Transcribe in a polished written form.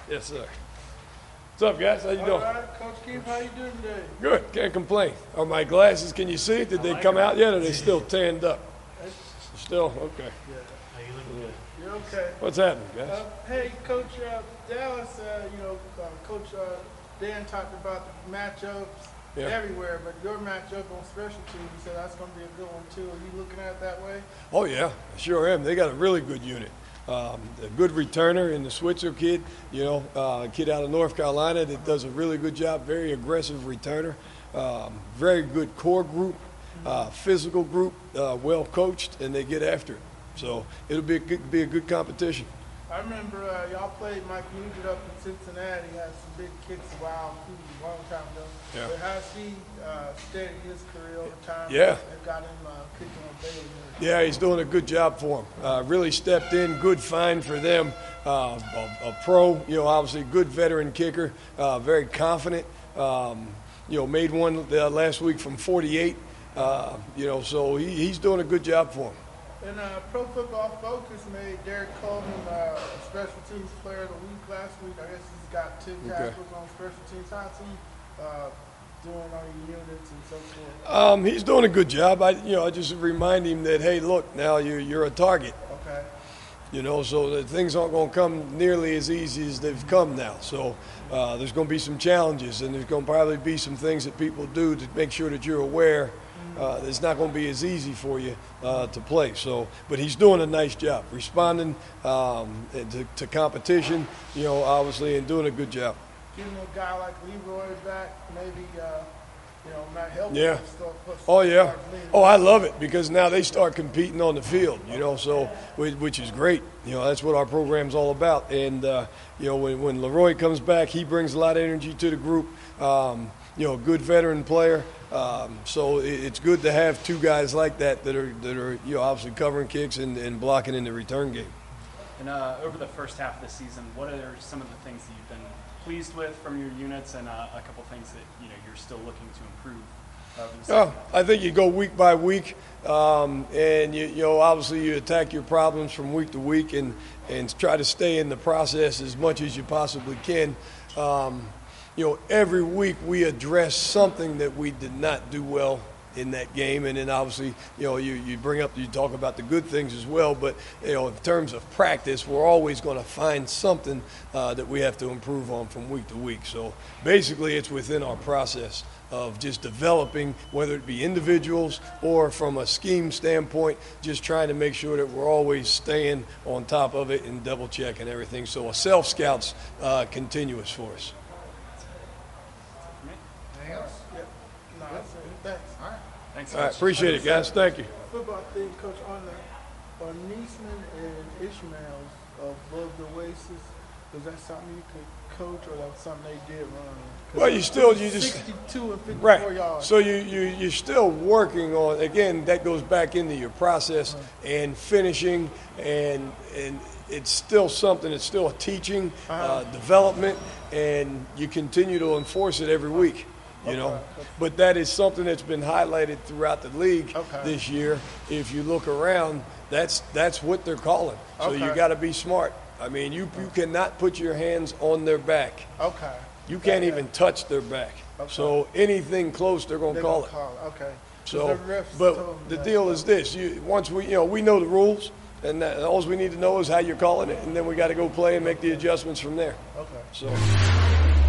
Yes, sir. What's up, guys? How you doing? All right, Coach Keith, how you doing today? Good. Can't complain. Are my glasses, can you see it? Did they come out yet, or are they still tanned up? Still? Okay. Yeah. How you looking good? You're okay. What's happening, guys? Hey, Coach Dallas, Coach Dan talked about the matchups everywhere, but your matchup on special teams, he said that's going to be a good one, too. Are you looking at it that way? Oh, yeah. I sure am. They got a really good unit. A good returner in the Switzer kid, a kid out of North Carolina that does a really good job, very aggressive returner. Very good core group, physical group, well coached, and they get after it. So it'll be a good competition. I remember y'all played Mike Nugent up in Cincinnati. He had some big kicks a long time ago. Yeah. But how's he steadied his career over time? Yeah. And got him kicking on Baylor. Yeah, he's doing a good job for him. Really stepped in, good find for them. A pro, obviously good veteran kicker, very confident. Made one last week from 48. So he's doing a good job for him. And Pro Football Focus made Derek Coleman a special teams player of the week last week. I guess he's got 10 tackles on special teams. How's he doing on your units and so forth? He's doing a good job. I just remind him that, hey, look, now you're a target. Okay. So that things aren't going to come nearly as easy as they've come now. So there's going to be some challenges, and there's going to probably be some things that people do to make sure that you're aware. It's not going to be as easy for you to play. So, but he's doing a nice job responding to competition, obviously, and doing a good job. Getting a guy like Leroy back, maybe, might help. Yeah. Oh, yeah. Oh, I love it because now they start competing on the field, so which is great. That's what our program's all about. And, when Leroy comes back, he brings a lot of energy to the group. A good veteran player. So it's good to have two guys like that are obviously covering kicks and blocking in the return game. And over the first half of the season, what are some of the things that you've been pleased with from your units, and a couple things that you're still looking to improve? I think you go week by week, and obviously you attack your problems from week to week and try to stay in the process as much as you possibly can. Every week we address something that we did not do well in that game, and then obviously, you talk about the good things as well, but, in terms of practice, we're always going to find something that we have to improve on from week to week. So basically it's within our process of just developing, whether it be individuals or from a scheme standpoint, just trying to make sure that we're always staying on top of it and double checking everything. So a self-scout's continuous for us. Thanks. All right. Thanks. All right, appreciate it, guys. Thank you. Football thing, Coach, on Niesman and Ishmael's of Love the Oasis, was that something you could coach, or that was something they did run? Well, you just 62 and 54 right. yards. So you're still working on, again, that goes back into your process and finishing, and it's still something. It's still a teaching development, and you continue to enforce it every week. But that is something that's been highlighted throughout the league this year. If you look around, that's what they're calling. So you got to be smart. I mean, you cannot put your hands on their back. Okay. You can't even touch their back. Okay. So anything close, they're going to call it. Okay. So, but the deal is this: once we know the rules, and all we need to know is how you're calling it, and then we got to go play and make the adjustments from there. Okay. So.